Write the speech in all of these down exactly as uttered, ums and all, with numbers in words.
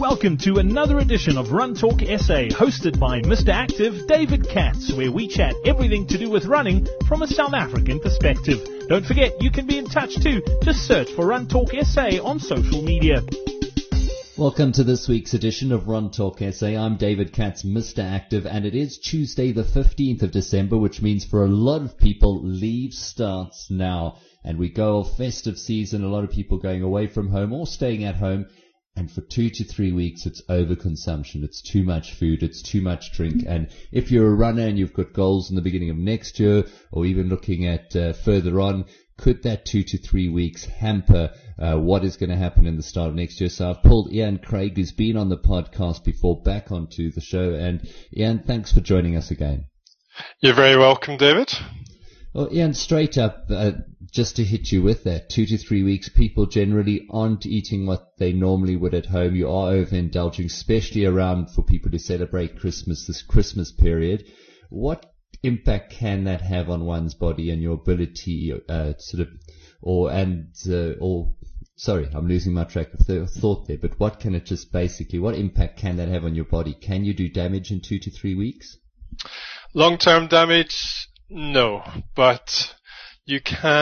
welcome to another edition of Run Talk S A, hosted by Mister Active David Katz, where we chat everything to do with running from a South African perspective. Don't forget, you can be in touch too. Just search for Run Talk S A on social media. Welcome to this week's edition of Run Talk S A. I'm David Katz, Mister Active, and it is Tuesday the fifteenth of December, which means for a lot of people, leave starts now. And we go off festive season, a lot of people going away from home or staying at home. And for two to three weeks, it's overconsumption. It's too much food. It's too much drink. And if you're a runner and you've got goals in the beginning of next year, or even looking at uh, further on, could that two to three weeks hamper uh, what is going to happen in the start of next year? So I've pulled Ian Craig, who's been on the podcast before, back onto the show. And Ian, thanks for joining us again. You're very welcome, David. Well, Ian, straight up, uh, just to hit you with that, two to three weeks, people generally aren't eating what they normally would at home. You are overindulging, especially around for people to celebrate Christmas, this Christmas period. What impact can that have on one's body and your ability, uh, sort of, or, and, uh, or, sorry, I'm losing my track of th- thought there, but what can it just basically, what impact can that have on your body? Can you do damage in two to three weeks? Long-term damage? No, but you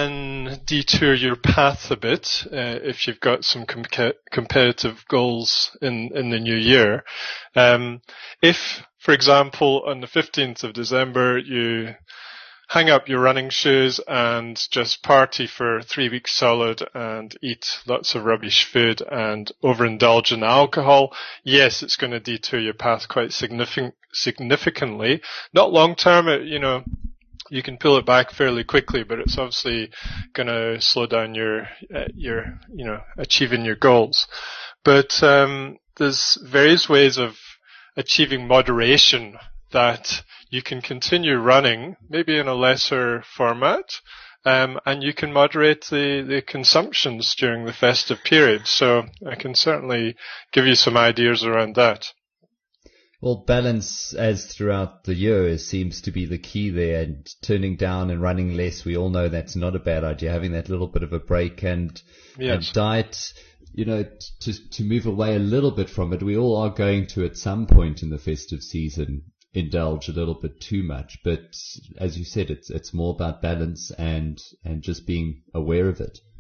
can detour your path a bit uh, if you've got some com- competitive goals in, in the new year. Um, if, for example, on the fifteenth of December, you hang up your running shoes and just party for three weeks solid and eat lots of rubbish food and overindulge in alcohol, yes, it's going to detour your path quite significant, significantly. Not long term, you know, you can pull it back fairly quickly, but it's obviously going to slow down your, uh, your, you know, achieving your goals. But um, there's various ways of achieving moderation that you can continue running, maybe in a lesser format, um, and you can moderate the, the consumptions during the festive period. So I can certainly give you some ideas around that. Well, balance as throughout the year seems to be the key there, and turning down and running less, we all know that's not a bad idea, having that little bit of a break and, yes. and diet, you know, to, to move away a little bit from it. We all are going to, at some point in the festive season, indulge a little bit too much, but as you said, it's, it's more about balance and, and just being aware of it.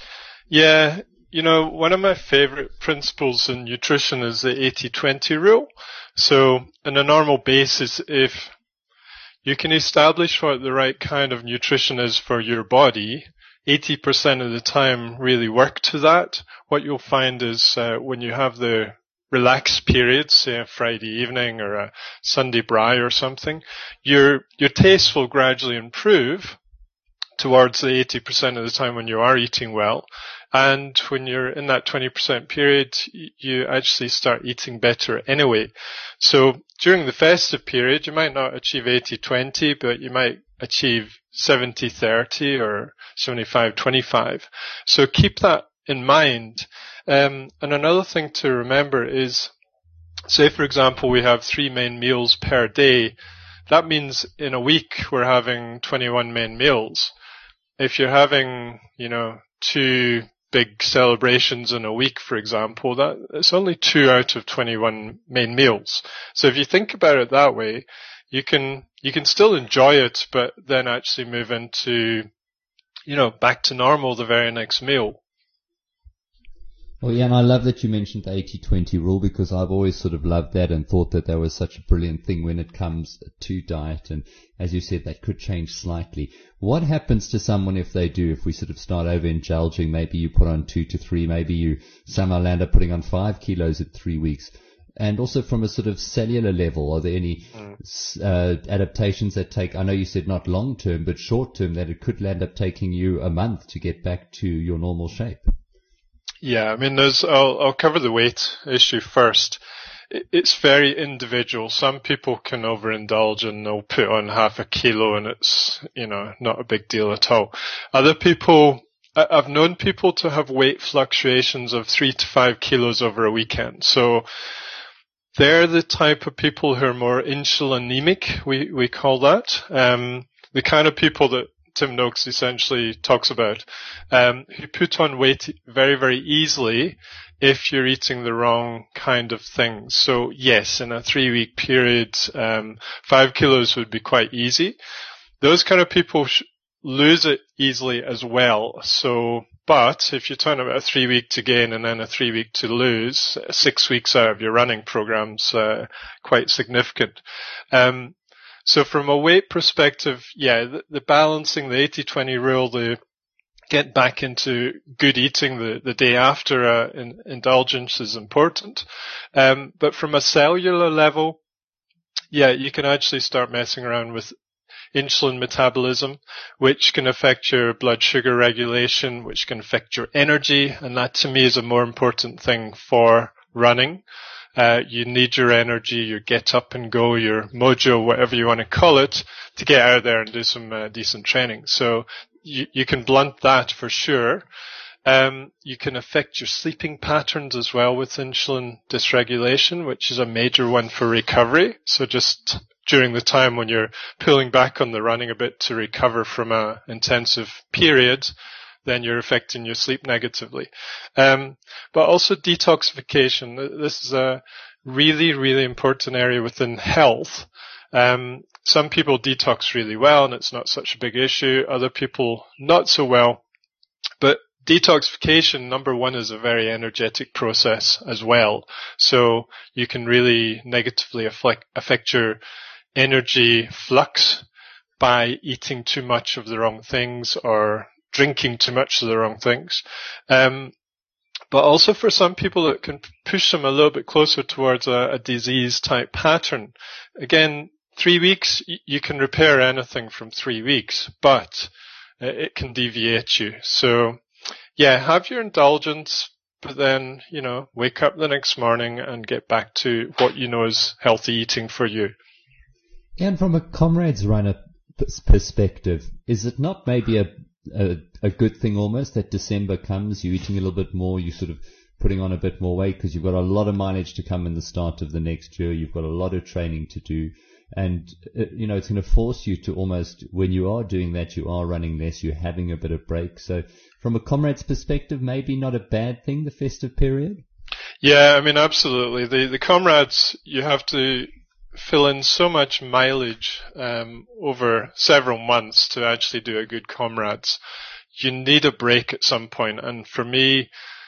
Yeah. You know, one of my favorite principles in nutrition is the eighty twenty rule. So on a normal basis, if you can establish what the right kind of nutrition is for your body, eighty percent of the time really work to that. What you'll find is uh, when you have the relaxed periods, say a Friday evening or a Sunday braai or something, your your taste will gradually improve towards the eighty percent of the time when you are eating well. And when you're in that twenty percent period, you actually start eating better anyway. So during the festive period, you might not achieve eighty twenty, but you might achieve seventy thirty or seventy-five twenty-five. So keep that in mind. Um, and another thing to remember is, say for example, we have three main meals per day. That means in a week we're having twenty-one main meals. If you're having, you know, two big celebrations in a week, for example, that it's only two out of twenty-one main meals. So if you think about it that way, you can you can still enjoy it, but then actually move into, you know, back to normal the very next meal. Well, yeah, and I love that you mentioned the eighty twenty rule, because I've always sort of loved that and thought that that was such a brilliant thing when it comes to diet. And as you said, that could change slightly. What happens to someone if they do, if we sort of start overindulging? Maybe you put on two to three, maybe you somehow land up putting on five kilos at three weeks. And also from a sort of cellular level, are there any mm. uh, adaptations that take, I know you said not long term, but short term, that it could land up taking you a month to get back to your normal shape? Yeah, I mean, there's, I'll, I'll cover the weight issue first. It's very individual. Some people can overindulge and they'll put on half a kilo and it's, you know, not a big deal at all. Other people, I've known people to have weight fluctuations of three to five kilos over a weekend. So they're the type of people who are more insulinemic, we, we call that. Um, the kind of people that Tim Noakes essentially talks about, um, who put on weight very, very easily if you're eating the wrong kind of things. So yes, in a three-week period, um, five kilos would be quite easy. Those kind of people sh- lose it easily as well. So, but if you're talking about a three week to gain and then a three week to lose, six weeks out of your running program's uh, quite significant. Um, so from a weight perspective, yeah, the, the balancing, the eighty twenty rule, the get back into good eating the, the day after uh, in, indulgence is important. Um, but from a cellular level, yeah, you can actually start messing around with insulin metabolism, which can affect your blood sugar regulation, which can affect your energy, and that to me is a more important thing for running. Uh, you need your energy, your get up and go, your mojo, whatever you want to call it, to get out there and do some uh, decent training. So you, you can blunt that for sure. Um, you can affect your sleeping patterns as well with insulin dysregulation, which is a major one for recovery. So just during the time when you're pulling back on the running a bit to recover from an intensive period, then you're affecting your sleep negatively. Um, but also detoxification. This is a really, really important area within health. Um, some people detox really well and it's not such a big issue. Other people not so well. But detoxification, number one, is a very energetic process as well. So you can really negatively affect, affect your energy flux by eating too much of the wrong things or drinking too much of the wrong things. Um, but also for some people it can push them a little bit closer towards a, a disease type pattern. Again, three weeks, you can repair anything from three weeks, but it can deviate you. So yeah, have your indulgence, but then, you know, wake up the next morning and get back to what you know is healthy eating for you. And from a comrades runner perspective, is it not maybe a, a a good thing almost that December comes, you're eating a little bit more, you're sort of putting on a bit more weight because you've got a lot of mileage to come in the start of the next year, you've got a lot of training to do, and uh, you know, it's going to force you to almost, when you are doing that, you are running less, you're having a bit of break. So from a comrade's perspective, maybe not a bad thing, the festive period? Yeah, I mean, absolutely. The the comrades, you have to fill in so much mileage um, over several months to actually do a good comrades. You need a break at some point, and for me,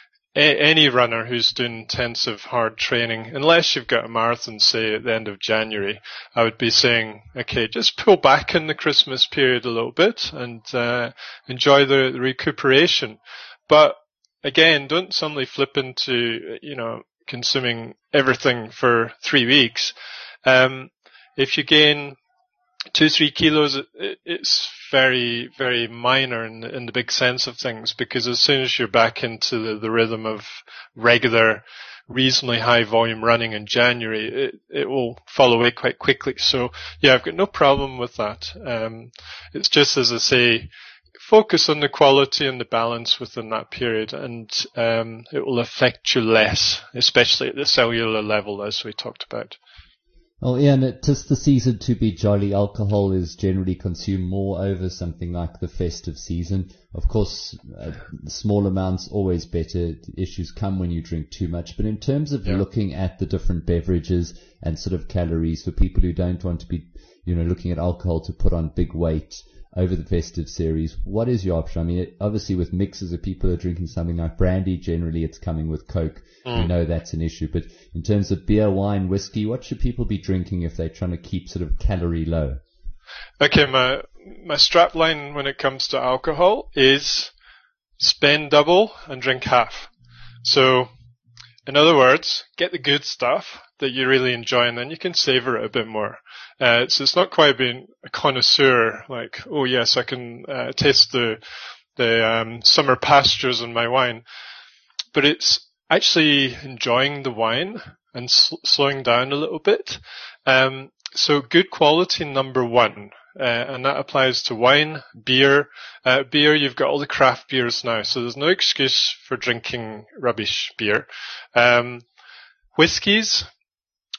a- any runner who's doing intensive hard training, unless you've got a marathon, say, at the end of January, I would be saying, okay, just pull back in the Christmas period a little bit and uh, enjoy the, the recuperation. But again, don't suddenly flip into, you know, consuming everything for three weeks. Um, if you gain two, three kilos, it, it's very, very minor in, in the big sense of things, because as soon as you're back into the, the rhythm of regular, reasonably high volume running in January, it, it will fall away quite quickly. So yeah, I've got no problem with that. Um, it's just, as I say, focus on the quality and the balance within that period, and um, it will affect you less, especially at the cellular level, as we talked about. Well, Ian, it is the season to be jolly. Alcohol is generally consumed more over something like the festive season. Of course, uh, small amounts always better. The issues come when you drink too much. But in terms of yeah. looking at the different beverages and sort of calories for people who don't want to be, you know, looking at alcohol to put on big weight over the festive series, what is your option? I mean, it, obviously with mixes, if people are drinking something like brandy, generally it's coming with Coke. Mm. We know that's an issue. But in terms of beer, wine, whiskey, what should people be drinking if they're trying to keep sort of calorie low? Okay, my my strap line when it comes to alcohol is spend double and drink half. So, in other words, get the good stuff that you really enjoy, and then you can savor it a bit more. Uh, so it's not quite being a connoisseur, like, oh yes, I can uh, taste the the um, summer pastures in my wine, but it's actually enjoying the wine and sl- slowing down a little bit. Um, so good quality, number one, uh, and that applies to wine, beer. Uh, beer, you've got all the craft beers now, so there's no excuse for drinking rubbish beer. Um, whiskies.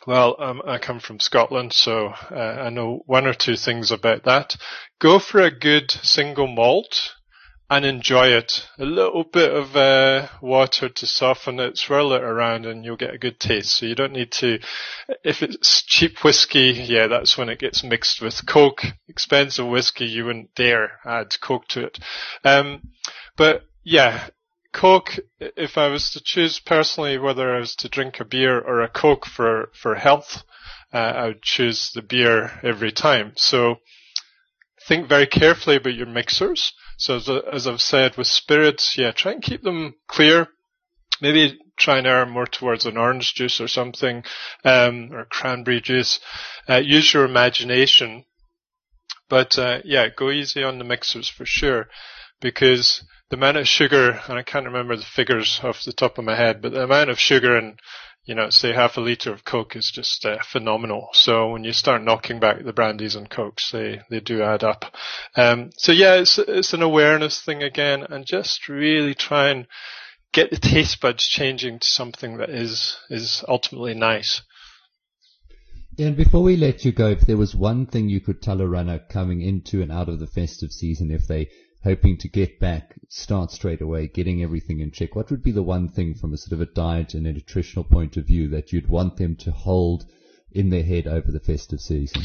Well, um, I come from Scotland, so uh, I know one or two things about that. Go for a good single malt and enjoy it. A little bit of uh, water to soften it, swirl it around, and you'll get a good taste. So you don't need to, if it's cheap whiskey, yeah, that's when it gets mixed with Coke. Expensive whiskey, you wouldn't dare add Coke to it. Um, but yeah, Coke, if I was to choose personally whether I was to drink a beer or a Coke for, for health, uh, I would choose the beer every time. So think very carefully about your mixers. So as, as I've said with spirits, yeah, try and keep them clear. Maybe try and err more towards an orange juice or something, um, or cranberry juice. Uh, use your imagination. But, uh, yeah, go easy on the mixers for sure, because the amount of sugar, and I can't remember the figures off the top of my head, but the amount of sugar in, you know, say half a litre of Coke is just uh, phenomenal. So when you start knocking back the brandies and Cokes, they, they do add up. Um, so yeah, it's, it's an awareness thing again, and just really try and get the taste buds changing to something that is, is ultimately nice. And before we let you go, if there was one thing you could tell a runner coming into and out of the festive season, if they hoping to get back, start straight away, getting everything in check, what would be the one thing from a sort of a diet and a nutritional point of view that you'd want them to hold in their head over the festive season?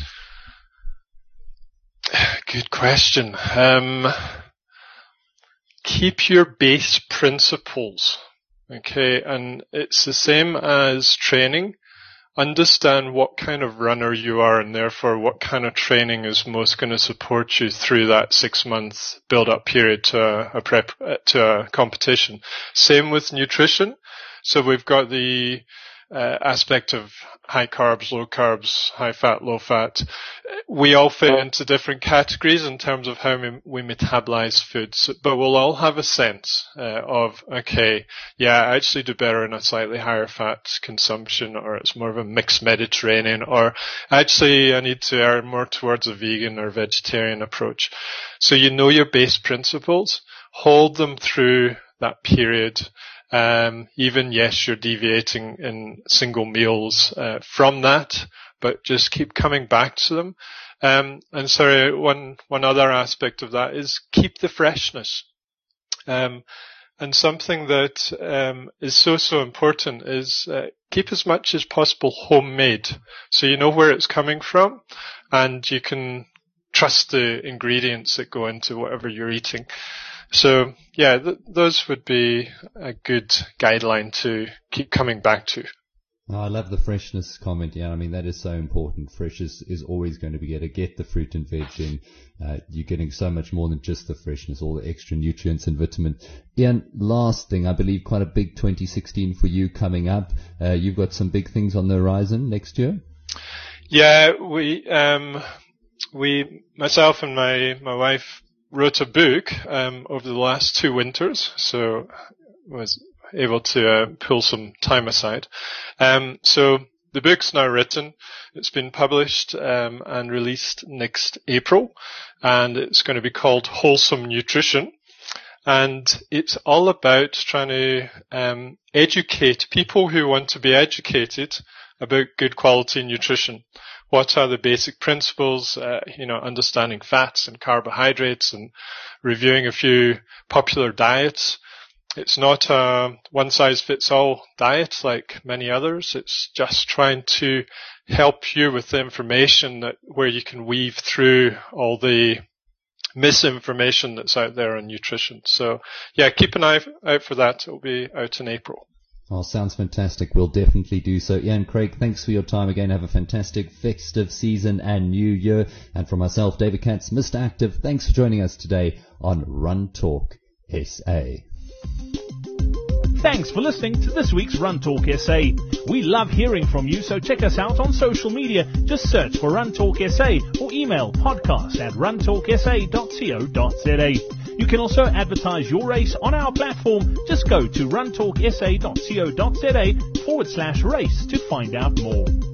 Good question. Um, keep your base principles. Okay, and it's the same as training. Understand what kind of runner you are, and therefore what kind of training is most going to support you through that six month build up period to a, a prep, to a competition. Same with nutrition. So we've got the uh, aspect of high carbs, low carbs, high fat, low fat. We all fit into different categories in terms of how we, we metabolize foods, but we'll all have a sense uh, of, okay, yeah, I actually do better in a slightly higher fat consumption, or it's more of a mixed Mediterranean, or actually I need to err more towards a vegan or vegetarian approach. So you know your base principles, hold them through that period. Um, even, yes, you're deviating in single meals uh, from that, but just keep coming back to them. Um, and sorry, one, one other aspect of that is keep the freshness. Um, and something that, um, is so, so important is, uh, keep as much as possible homemade. So you know where it's coming from, and you can trust the ingredients that go into whatever you're eating. So yeah, th- those would be a good guideline to keep coming back to. Oh, I love the freshness comment. Yeah, I mean, that is so important. Fresh is, is always going to be better. Get the fruit and veg in. Uh, you're getting so much more than just the freshness, all the extra nutrients and vitamin. Ian, last thing, I believe quite a big twenty sixteen for you coming up. Uh, you've got some big things on the horizon next year? Yeah, we, um, we, myself and my, my wife wrote a book, um, over the last two winters. So was able to uh, pull some time aside. Um, so the book's now written. It's been published um, and released next April, and it's going to be called Wholesome Nutrition. And it's all about trying to um, educate people who want to be educated about good quality nutrition. What are the basic principles, uh, you know, understanding fats and carbohydrates, and reviewing a few popular diets. It's not a one-size-fits-all diet like many others. It's just trying to help you with the information that where you can weave through all the misinformation that's out there on nutrition. So, yeah, keep an eye out for that. It'll be out in April. Oh, sounds fantastic. We'll definitely do so. Ian Craig, thanks for your time again. Have a fantastic festive season and new year. And from myself, David Katz, Mister Active, thanks for joining us today on Run Talk S A. Thanks for listening to this week's Run Talk S A. We love hearing from you, so check us out on social media. Just search for Run Talk S A or email podcast at runtalksa dot co dot za. You can also advertise your race on our platform. Just go to runtalksa dot co dot za forward slash race to find out more.